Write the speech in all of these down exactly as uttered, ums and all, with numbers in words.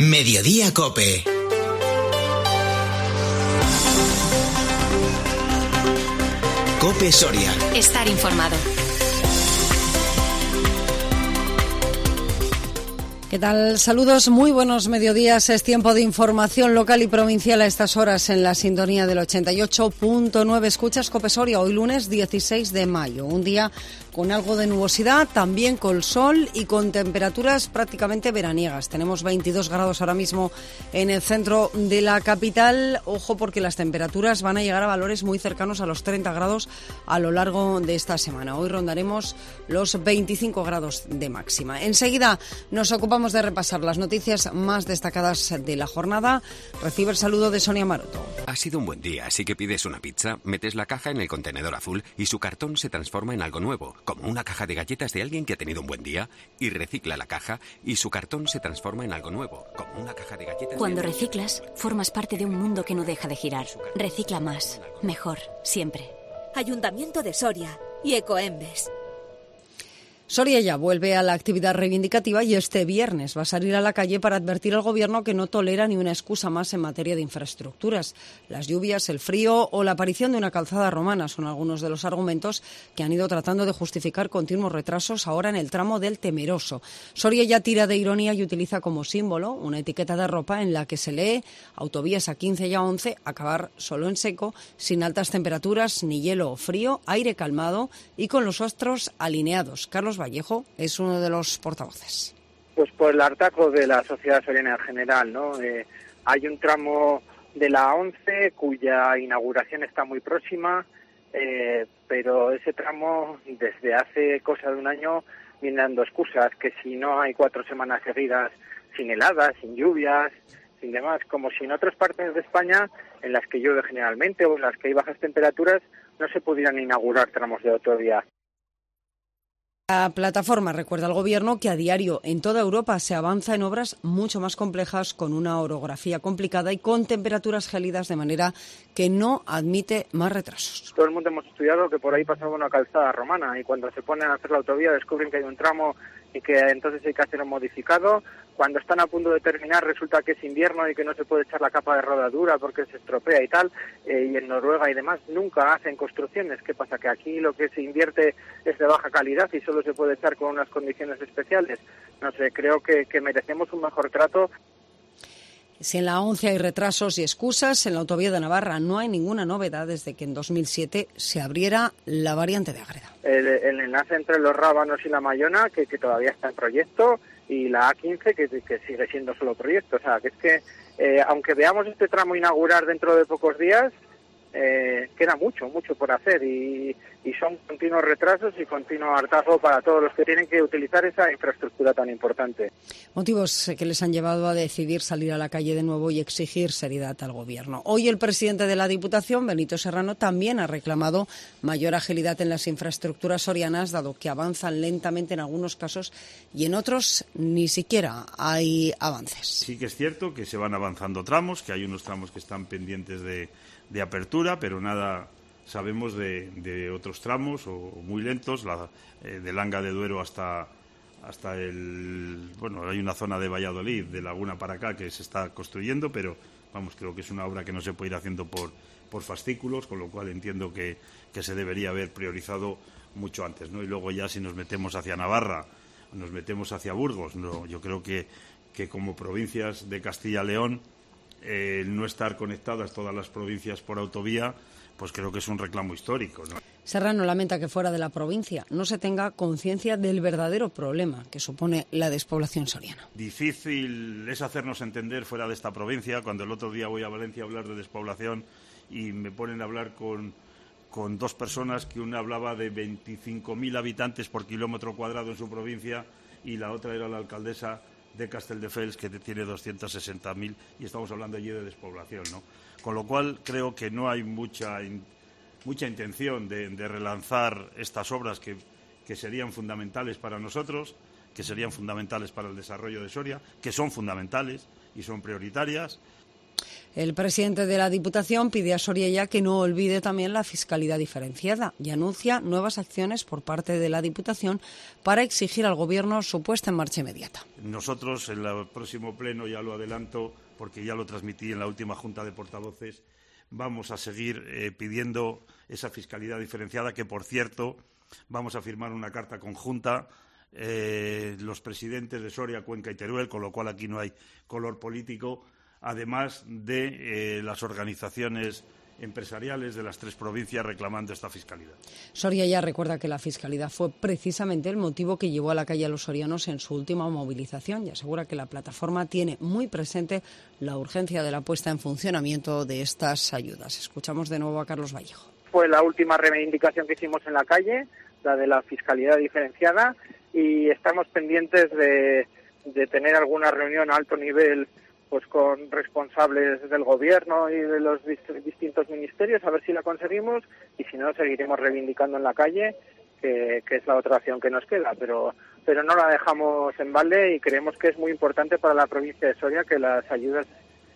Mediodía COPE. COPE Soria. Estar informado. ¿Qué tal? Saludos, muy buenos mediodías. Es tiempo de información local y provincial a estas horas en la sintonía del ochenta y ocho punto nueve. Escuchas COPE Soria, hoy lunes dieciséis de mayo. Un día con algo de nubosidad, también con sol y con temperaturas prácticamente veraniegas. Tenemos veintidós grados ahora mismo en el centro de la capital. Ojo, porque las temperaturas van a llegar a valores muy cercanos a los treinta grados a lo largo de esta semana. Hoy rondaremos los veinticinco grados de máxima. Enseguida nos ocupamos de repasar las noticias más destacadas de la jornada. Recibe el saludo de Sonia Maroto. Ha sido un buen día, así que pides una pizza, metes la caja en el contenedor azul y su cartón se transforma en algo nuevo, como una caja de galletas de alguien que ha tenido un buen día, y recicla la caja y su cartón se transforma en algo nuevo, como una caja de galletas. Cuando reciclas, formas parte de un mundo que no deja de girar. Recicla más, mejor, siempre. Ayuntamiento de Soria y Ecoembes. Soria ya vuelve a la actividad reivindicativa y este viernes va a salir a la calle para advertir al Gobierno que no tolera ni una excusa más en materia de infraestructuras. Las lluvias, el frío o la aparición de una calzada romana son algunos de los argumentos que han ido tratando de justificar continuos retrasos ahora en el tramo del Temeroso. Soria ya tira de ironía y utiliza como símbolo una etiqueta de ropa en la que se lee autovías a quince y a once, acabar solo en seco, sin altas temperaturas, ni hielo o frío, aire calmado y con los astros alineados. Carlos Vallejo es uno de los portavoces. Pues por el hartazgo de la sociedad soriana en general, ¿no? Eh, hay un tramo de la once cuya inauguración está muy próxima, eh, pero ese tramo desde hace cosa de un año viene dando excusas, que si no hay cuatro semanas seguidas sin heladas, sin lluvias, sin demás, como si en otras partes de España, en las que llueve generalmente o en las que hay bajas temperaturas, no se pudieran inaugurar tramos de autovía. La plataforma recuerda al Gobierno que a diario en toda Europa se avanza en obras mucho más complejas, con una orografía complicada y con temperaturas gélidas, de manera que no admite más retrasos. Todo el mundo hemos estudiado que por ahí pasaba una calzada romana y cuando se ponen a hacer la autovía descubren que hay un tramo y que entonces hay que hacer un modificado. Cuando están a punto de terminar resulta que es invierno y que no se puede echar la capa de rodadura porque se estropea y tal, eh, y en Noruega y demás nunca hacen construcciones. ¿Qué pasa? Que aquí lo que se invierte es de baja calidad y solo se puede echar con unas condiciones especiales. No sé, creo que, que merecemos un mejor trato. Si en la once hay retrasos y excusas, en la autovía de Navarra no hay ninguna novedad desde que en dos mil siete se abriera la variante de Ágreda. El, el enlace entre los Rábanos y la Mayona, que, que todavía está en proyecto, y la A quince, que, que sigue siendo solo proyecto. O sea, que es que, eh, aunque veamos este tramo inaugurar dentro de pocos días, eh, queda mucho, mucho por hacer y, y son continuos retrasos y continuo hartazgo para todos los que tienen que utilizar esa infraestructura tan importante. Motivos que les han llevado a decidir salir a la calle de nuevo y exigir seriedad al Gobierno. Hoy el presidente de la Diputación, Benito Serrano, también ha reclamado mayor agilidad en las infraestructuras sorianas, dado que avanzan lentamente en algunos casos y en otros ni siquiera hay avances. Sí que es cierto que se van avanzando tramos, que hay unos tramos que están pendientes de, de apertura, pero nada sabemos de, de otros tramos o muy lentos, la, eh, de Langa de Duero hasta hasta el... Bueno, hay una zona de Valladolid, de Laguna para acá, que se está construyendo, pero vamos, creo que es una obra que no se puede ir haciendo por, por fascículos, con lo cual entiendo que, que se debería haber priorizado mucho antes, ¿no? Y luego ya si nos metemos hacia Navarra, nos metemos hacia Burgos, no, yo creo que, que como provincias de Castilla-León, eh, no estar conectadas todas las provincias por autovía, pues creo que es un reclamo histórico, ¿no? Serrano lamenta que fuera de la provincia no se tenga conciencia del verdadero problema que supone la despoblación soriana. Difícil es hacernos entender fuera de esta provincia. Cuando el otro día voy a Valencia a hablar de despoblación y me ponen a hablar con, con dos personas, que una hablaba de veinticinco mil habitantes por kilómetro cuadrado en su provincia y la otra era la alcaldesa de Castelldefels, que tiene doscientos sesenta mil, y estamos hablando allí de despoblación, ¿no? Con lo cual creo que no hay mucha mucha intención de, de relanzar estas obras que, que serían fundamentales para nosotros, que serían fundamentales para el desarrollo de Soria, que son fundamentales y son prioritarias. El presidente de la Diputación pide a Soria que no olvide también la fiscalidad diferenciada y anuncia nuevas acciones por parte de la Diputación para exigir al Gobierno su puesta en marcha inmediata. Nosotros, en el próximo pleno, ya lo adelanto, porque ya lo transmití en la última Junta de Portavoces, vamos a seguir eh, pidiendo esa fiscalidad diferenciada, que, por cierto, vamos a firmar una carta conjunta eh, los presidentes de Soria, Cuenca y Teruel, con lo cual aquí no hay color político, además de eh, las organizaciones empresariales de las tres provincias reclamando esta fiscalidad. Soria ya recuerda que la fiscalidad fue precisamente el motivo que llevó a la calle a los sorianos en su última movilización y asegura que la plataforma tiene muy presente la urgencia de la puesta en funcionamiento de estas ayudas. Escuchamos de nuevo a Carlos Vallejo. Fue la última reivindicación que hicimos en la calle, la de la fiscalidad diferenciada, y estamos pendientes de, de tener alguna reunión a alto nivel pues con responsables del Gobierno y de los distintos ministerios, a ver si la conseguimos, y si no, seguiremos reivindicando en la calle, que, que es la otra opción que nos queda, pero pero no la dejamos en balde y creemos que es muy importante para la provincia de Soria que las ayudas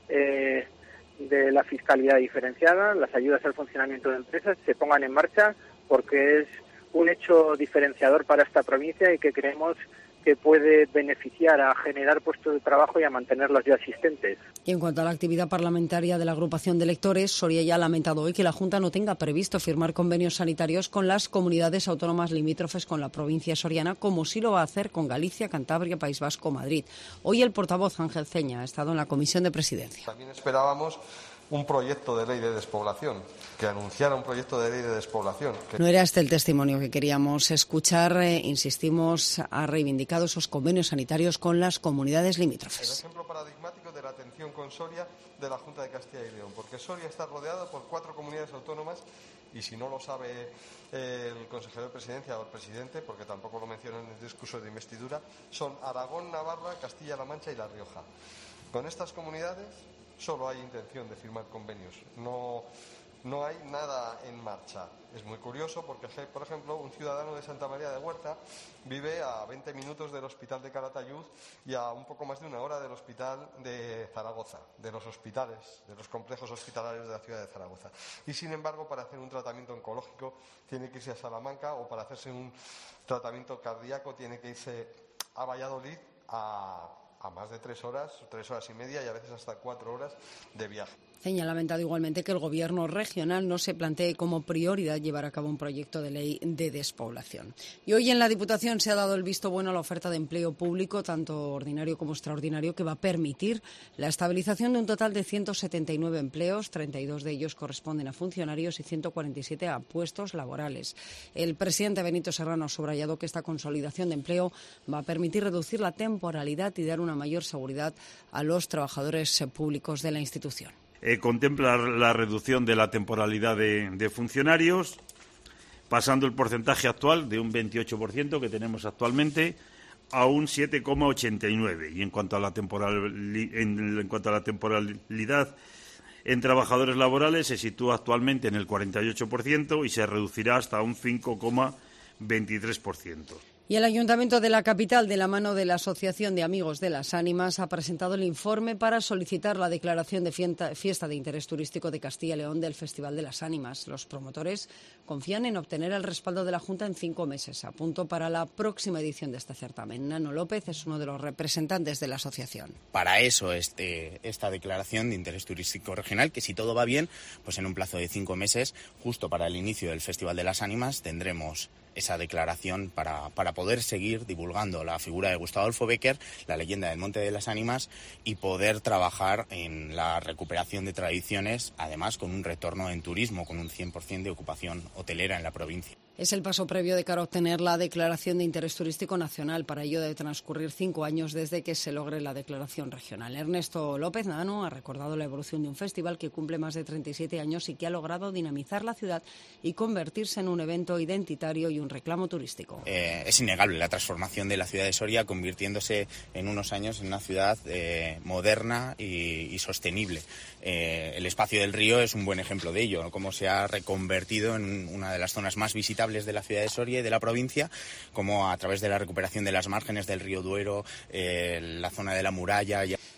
eh, de la fiscalidad diferenciada, las ayudas al funcionamiento de empresas, se pongan en marcha, porque es un hecho diferenciador para esta provincia y que creemos que puede beneficiar a generar puestos de trabajo y a mantener los ya existentes. Y en cuanto a la actividad parlamentaria de la agrupación de electores, Soria ya ha lamentado hoy que la Junta no tenga previsto firmar convenios sanitarios con las comunidades autónomas limítrofes con la provincia soriana, como sí lo va a hacer con Galicia, Cantabria, País Vasco, Madrid. Hoy el portavoz Ángel Ceña ha estado en la Comisión de Presidencia. También esperábamos un proyecto de ley de despoblación, que anunciara un proyecto de ley de despoblación. Que... No era este el testimonio que queríamos escuchar. Eh, insistimos, ha reivindicado esos convenios sanitarios con las comunidades limítrofes. El ejemplo paradigmático de la atención con Soria de la Junta de Castilla y León, porque Soria está rodeado por cuatro comunidades autónomas y si no lo sabe eh, el consejero de Presidencia o el presidente, porque tampoco lo mencionan en el discurso de investidura, son Aragón, Navarra, Castilla-La Mancha y La Rioja. Con estas comunidades solo hay intención de firmar convenios, no, no hay nada en marcha. Es muy curioso porque, por ejemplo, un ciudadano de Santa María de Huerta vive a veinte minutos del hospital de Calatayud y a un poco más de una hora del hospital de Zaragoza, de los hospitales, de los complejos hospitalarios de la ciudad de Zaragoza. Y, sin embargo, para hacer un tratamiento oncológico tiene que irse a Salamanca, o para hacerse un tratamiento cardíaco tiene que irse a Valladolid a... a más de tres horas, tres horas y media y a veces hasta cuatro horas de viaje. Ceña ha lamentado igualmente que el Gobierno regional no se plantee como prioridad llevar a cabo un proyecto de ley de despoblación. Y hoy en la Diputación se ha dado el visto bueno a la oferta de empleo público, tanto ordinario como extraordinario, que va a permitir la estabilización de un total de ciento setenta y nueve empleos, treinta y dos de ellos corresponden a funcionarios y ciento cuarenta y siete a puestos laborales. El presidente Benito Serrano ha subrayado que esta consolidación de empleo va a permitir reducir la temporalidad y dar una mayor seguridad a los trabajadores públicos de la institución. Eh, contempla la reducción de la temporalidad de, de funcionarios, pasando el porcentaje actual de un veintiocho por ciento que tenemos actualmente a un siete coma ochenta y nueve por ciento. Y en cuanto a la temporal, en, en cuanto a la temporalidad en trabajadores laborales, se sitúa actualmente en el cuarenta y ocho por ciento y se reducirá hasta un cinco coma veintitrés por ciento. Y el Ayuntamiento de la capital, de la mano de la Asociación de Amigos de las Ánimas, ha presentado el informe para solicitar la declaración de fiesta de interés turístico de Castilla y León del Festival de las Ánimas. Los promotores confían en obtener el respaldo de la Junta en cinco meses, a punto para la próxima edición de este certamen. Nano López es uno de los representantes de la asociación. Para eso este, esta declaración de interés turístico regional, que si todo va bien, pues en un plazo de cinco meses, justo para el inicio del Festival de las Ánimas, tendremos esa declaración para, para poder seguir divulgando la figura de Gustavo Adolfo Bécquer, la leyenda del Monte de las Ánimas, y poder trabajar en la recuperación de tradiciones, además con un retorno en turismo, con un cien por ciento de ocupación hotelera en la provincia. Es el paso previo de cara a obtener la declaración de interés turístico nacional. Para ello debe transcurrir cinco años desde que se logre la declaración regional. Ernesto López Nano ha recordado la evolución de un festival que cumple más de treinta y siete años y que ha logrado dinamizar la ciudad y convertirse en un evento identitario y un reclamo turístico. Eh, es innegable la transformación de la ciudad de Soria, convirtiéndose en unos años en una ciudad eh, moderna y, y sostenible. Eh, el espacio del río es un buen ejemplo de ello, ¿no? Cómo se ha reconvertido en una de las zonas más visitables de la ciudad de Soria y de la provincia, como a través de la recuperación de las márgenes del río Duero, eh, la zona de la muralla. Y...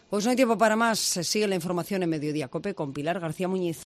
Pues no hay tiempo para más. Sigue la información en Mediodía Cope con Pilar García Muñiz.